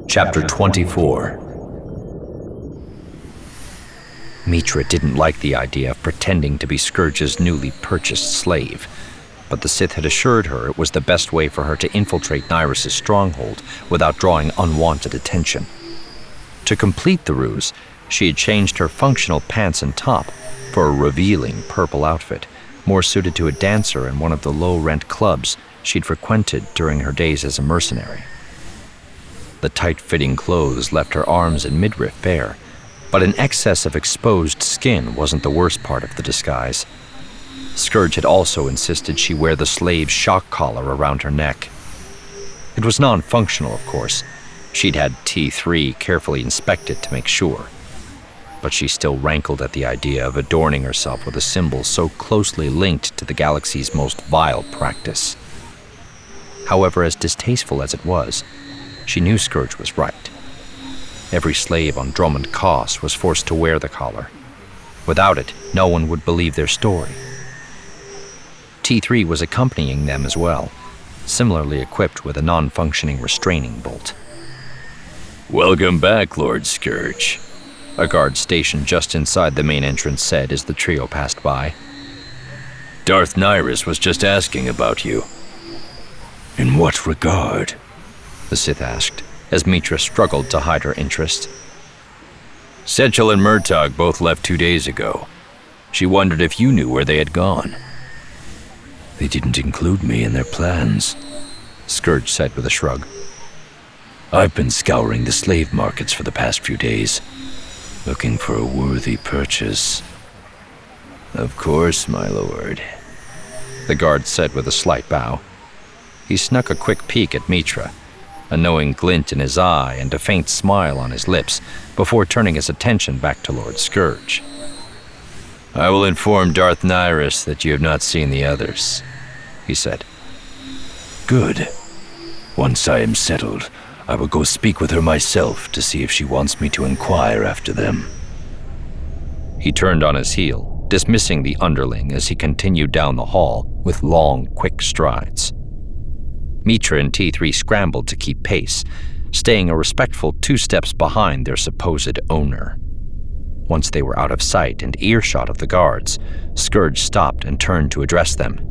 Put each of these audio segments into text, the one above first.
Chapter 24. Mitra didn't like the idea of pretending to be Scourge's newly purchased slave, but the Sith had assured her it was the best way for her to infiltrate Nyrus' stronghold without drawing unwanted attention. To complete the ruse, she had changed her functional pants and top for a revealing purple outfit, more suited to a dancer in one of the low-rent clubs she'd frequented during her days as a mercenary. The tight-fitting clothes left her arms and midriff bare, but an excess of exposed skin wasn't the worst part of the disguise. Scourge had also insisted she wear the slave's shock collar around her neck. It was non-functional, of course. She'd had T3 carefully inspect it to make sure. But she still rankled at the idea of adorning herself with a symbol so closely linked to the galaxy's most vile practice. However, as distasteful as it was, she knew Scourge was right. Every slave on Dromund Kaas was forced to wear the collar. Without it, no one would believe their story. T3 was accompanying them as well, similarly equipped with a non-functioning restraining bolt. "Welcome back, Lord Scourge," a guard stationed just inside the main entrance said as the trio passed by. "Darth Nyrus was just asking about you." "In what regard?" the Sith asked, as Mitra struggled to hide her interest. "Setchel and Murtagh both left 2 days ago. She wondered if you knew where they had gone." "They didn't include me in their plans," Scourge said with a shrug. "I've been scouring the slave markets for the past few days, looking for a worthy purchase." "Of course, my lord," the guard said with a slight bow. He snuck a quick peek at Mitra, a knowing glint in his eye and a faint smile on his lips, before turning his attention back to Lord Scourge. "I will inform Darth Nyrus that you have not seen the others," he said. "Good. Once I am settled, I will go speak with her myself to see if she wants me to inquire after them." He turned on his heel, dismissing the underling as he continued down the hall with long, quick strides. Mitra and T3 scrambled to keep pace, staying a respectful 2 steps behind their supposed owner. Once they were out of sight and earshot of the guards, Scourge stopped and turned to address them.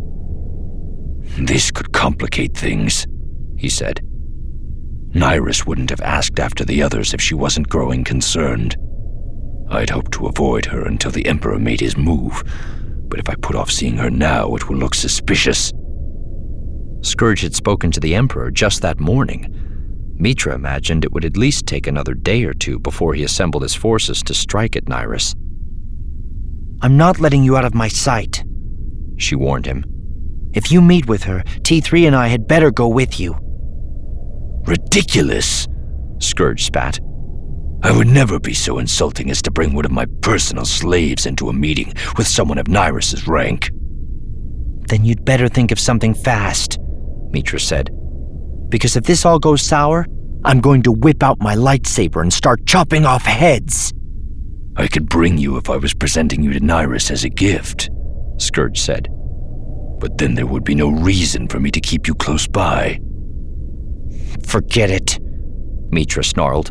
"This could complicate things," he said. "Nyrus wouldn't have asked after the others if she wasn't growing concerned. I'd hoped to avoid her until the Emperor made his move, but if I put off seeing her now, it will look suspicious." Scourge had spoken to the Emperor just that morning. Mitra imagined it would at least take another day or 2 before he assembled his forces to strike at Nyrus. "I'm not letting you out of my sight," she warned him. "If you meet with her, T3 and I had better go with you." "Ridiculous," Scourge spat. "I would never be so insulting as to bring one of my personal slaves into a meeting with someone of Nyrus' rank." "Then you'd better think of something fast," Mitra said. "Because if this all goes sour, I'm going to whip out my lightsaber and start chopping off heads." "I could bring you if I was presenting you to Nyrus as a gift," Scourge said. "But then there would be no reason for me to keep you close by." "Forget it," Mitra snarled.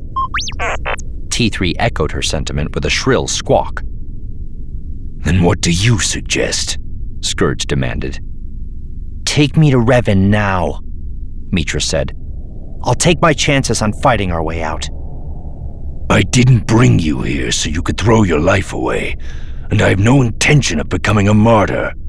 T3 echoed her sentiment with a shrill squawk. "Then what do you suggest?" Scourge demanded. "Take me to Revan now," Mitra said. "I'll take my chances on fighting our way out." "I didn't bring you here so you could throw your life away, and I have no intention of becoming a martyr."